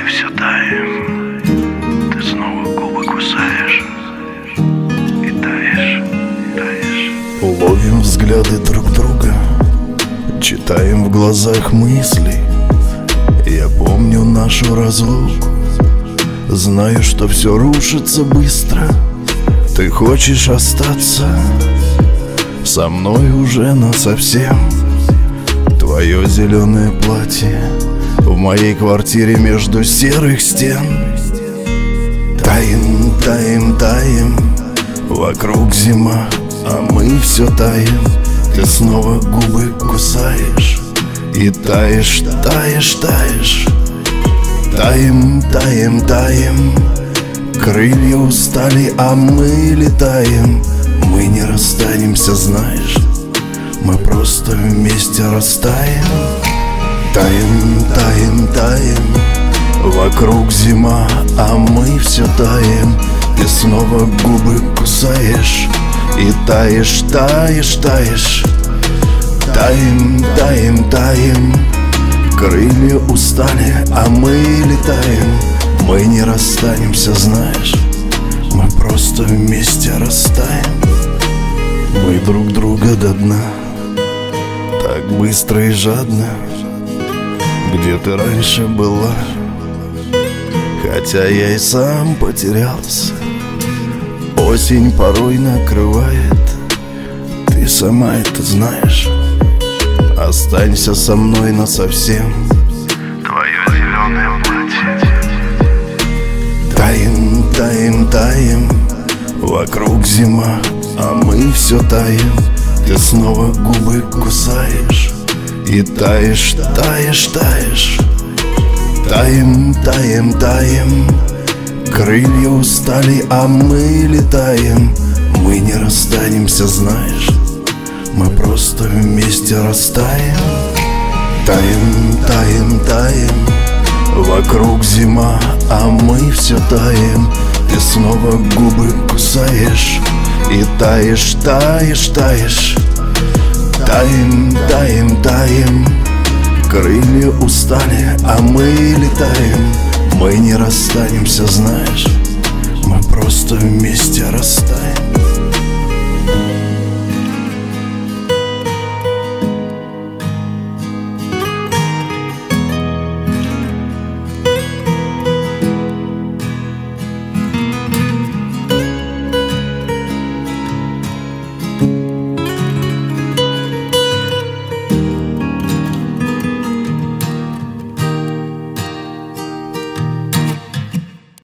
все таем. Ты снова губы кусаешь и таешь, таешь. Ловим взгляды друг друга, читаем в глазах мысли. Я помню нашу разлуку, знаю, что все рушится быстро. Ты хочешь остаться со мной уже насовсем. Твое зеленое платье в моей квартире между серых стен. Таем, таем, таем, вокруг зима, а мы все таем. Ты снова губы кусаешь и таешь, таешь, таешь. Таем, таем, таем, крылья устали, а мы летаем. Мы не расстанемся, знаешь, мы просто вместе растаем. Таем, таем, таем, вокруг зима, а мы все таем. Ты снова губы кусаешь и таешь, таешь, таешь. Таем, таем, таем, крылья устали, а мы летаем. Мы не расстанемся, знаешь, мы просто вместе растаем. Мы друг друга до дна, так быстро и жадно. Где ты раньше была? Хотя я и сам потерялся. Осень порой накрывает, ты сама это знаешь. Останься со мной насовсем. Твое зеленое платье. Таем, таем, таем, вокруг зима, а мы все таем. Ты снова губы кусаешь и таешь, таешь, таешь. Таем, таем, таем, крылья устали, а мы летаем. Мы не расстанемся, знаешь, мы просто вместе растаем. Таем, таем, таем, вокруг зима, а мы все таем. Ты снова губы кусаешь и таешь, таешь, таешь. Таем, таем, таем, крылья устали, а мы летаем. Мы не расстанемся, знаешь, мы просто вместе растаем.